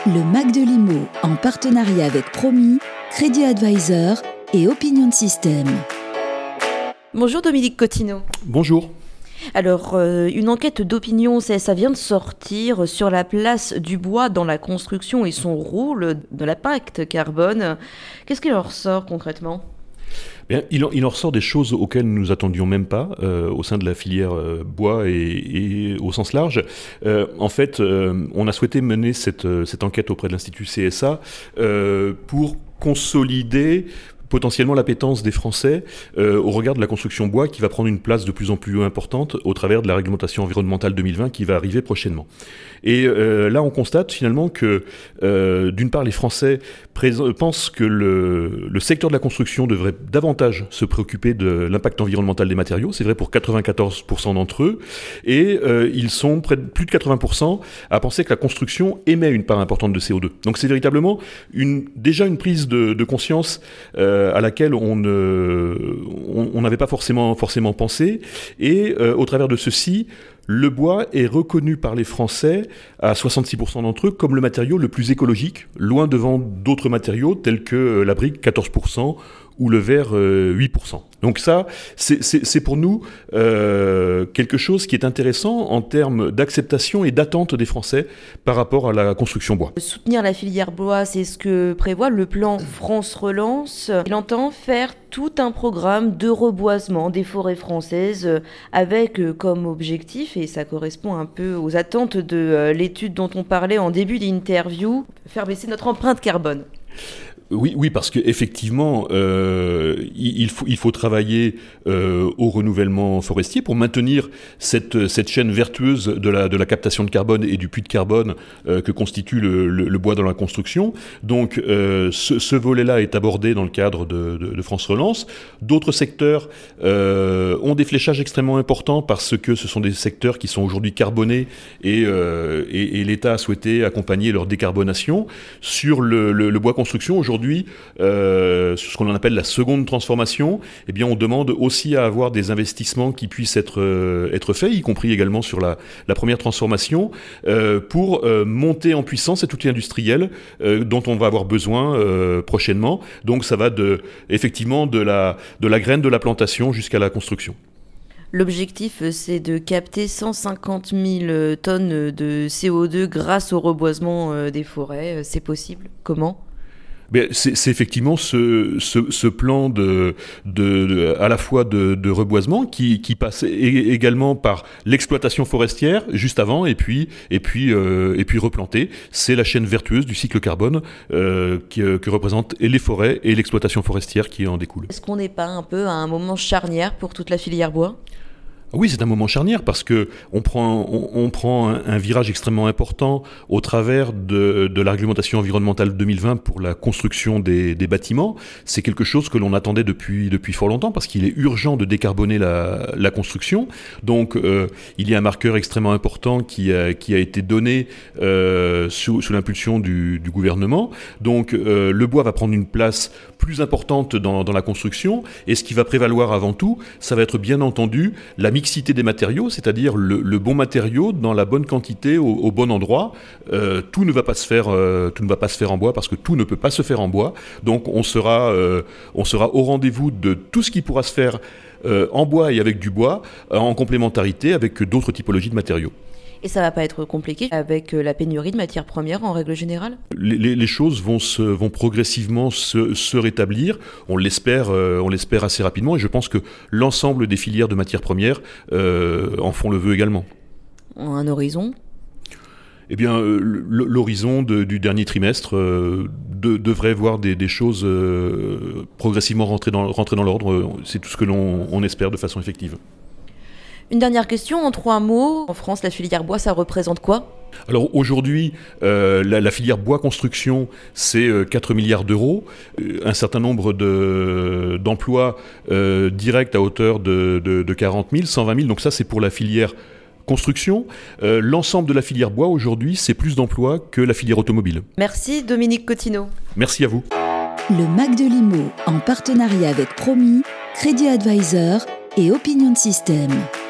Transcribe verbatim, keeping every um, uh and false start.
Le Mac de Limo, en partenariat avec Promis, Crédit Advisor et Opinion System. Bonjour Dominique Cottineau. Bonjour. Alors, euh, une enquête d'opinion, ça, ça vient de sortir sur la place du bois dans la construction et son rôle de l'impact carbone. Qu'est-ce qu'il en ressort concrètement ? Bien, il, en, il en ressort des choses auxquelles nous nous attendions même pas euh, au sein de la filière euh, bois et, et au sens large. Euh, en fait, euh, on a souhaité mener cette, cette enquête auprès de l'Institut C S A euh, pour consolider potentiellement l'appétence des Français euh, au regard de la construction bois qui va prendre une place de plus en plus importante au travers de la réglementation environnementale deux mille vingt qui va arriver prochainement. Et euh, là, on constate finalement que, euh, d'une part, les Français prés- pensent que le, le secteur de la construction devrait davantage se préoccuper de l'impact environnemental des matériaux. C'est vrai pour quatre-vingt-quatorze pour cent d'entre eux. Et euh, ils sont près de plus de quatre-vingts pour cent à penser que la construction émet une part importante de C O deux. Donc c'est véritablement une, déjà une prise de, de conscience euh, à laquelle on n'avait pas forcément, forcément pensé. Et euh, au travers de ceci, le bois est reconnu par les Français, à soixante-six pour cent d'entre eux, comme le matériau le plus écologique, loin devant d'autres matériaux tels que la brique, quatorze pour cent, ou le verre, huit pour cent. Donc ça, c'est, c'est, c'est pour nous euh, quelque chose qui est intéressant en termes d'acceptation et d'attente des Français par rapport à la construction bois. Soutenir la filière bois, c'est ce que prévoit le plan France Relance. Il entend faire tout un programme de reboisement des forêts françaises avec comme objectif, et ça correspond un peu aux attentes de l'étude dont on parlait en début d'interview, faire baisser notre empreinte carbone. Oui, oui, parce qu'effectivement, euh, il, faut, il faut travailler euh, au renouvellement forestier pour maintenir cette, cette chaîne vertueuse de la, de la captation de carbone et du puits de carbone euh, que constitue le, le, le bois dans la construction. Donc, euh, ce, ce volet-là est abordé dans le cadre de, de, de France Relance. D'autres secteurs euh, ont des fléchages extrêmement importants parce que ce sont des secteurs qui sont aujourd'hui carbonés et, euh, et, et l'État a souhaité accompagner leur décarbonation. Sur le, le, le bois construction, aujourd'hui, Aujourd'hui, euh, ce qu'on appelle la seconde transformation, eh bien, on demande aussi à avoir des investissements qui puissent être, euh, être faits, y compris également sur la, la première transformation, euh, pour euh, monter en puissance cet outil industriel euh, dont on va avoir besoin euh, prochainement. Donc ça va de, effectivement de la, de la graine de la plantation jusqu'à la construction. L'objectif, c'est de capter cent cinquante mille tonnes de C O deux grâce au reboisement des forêts. C'est possible ? Comment ? Mais c'est, c'est effectivement ce, ce, ce plan de, de, de, à la fois de, de reboisement qui, qui passe également par l'exploitation forestière juste avant et puis, et puis, euh, et puis replanter. C'est la chaîne vertueuse du cycle carbone euh, qui, que représentent les forêts et l'exploitation forestière qui en découle. Est-ce qu'on n'est pas un peu à un moment charnière pour toute la filière bois ? Oui, c'est un moment charnière parce que on prend, on, on prend un, un virage extrêmement important au travers de, de la réglementation environnementale deux mille vingt pour la construction des, des bâtiments. C'est quelque chose que l'on attendait depuis, depuis fort longtemps parce qu'il est urgent de décarboner la, la construction. Donc, euh, il y a un marqueur extrêmement important qui a, qui a été donné euh, sous, sous l'impulsion du, du gouvernement. Donc, euh, le bois va prendre une place plus importante dans, dans la construction et ce qui va prévaloir avant tout, ça va être bien entendu la mixité des matériaux, c'est-à-dire le, le bon matériau dans la bonne quantité au, au bon endroit. Euh, tout ne va pas se faire, euh, tout ne va pas se faire en bois parce que tout ne peut pas se faire en bois. Donc on sera, euh, on sera au rendez-vous de tout ce qui pourra se faire euh, en bois et avec du bois, euh, en complémentarité avec d'autres typologies de matériaux. Et ça ne va pas être compliqué avec la pénurie de matières premières en règle générale ? Les, les, les choses vont, se, vont progressivement se, se rétablir, on l'espère, euh, on l'espère assez rapidement, et je pense que l'ensemble des filières de matières premières euh, en font le vœu également. Un horizon ? Eh bien, euh, l'horizon de, du dernier trimestre euh, de, devrait voir des, des choses euh, progressivement rentrer dans, rentrer dans l'ordre. C'est tout ce que l'on on espère de façon effective. Une dernière question, en trois mots. En France, la filière bois, ça représente quoi ? Alors aujourd'hui, euh, la, la filière bois construction, c'est euh, quatre milliards d'euros, euh, un certain nombre de, d'emplois euh, directs à hauteur de, de, de quarante mille, cent vingt mille, donc ça c'est pour la filière construction. Euh, l'ensemble de la filière bois aujourd'hui, c'est plus d'emplois que la filière automobile. Merci Dominique Cottineau. Merci à vous. Le Mac de Limo, en partenariat avec Promis, Crédit Advisor et Opinion System.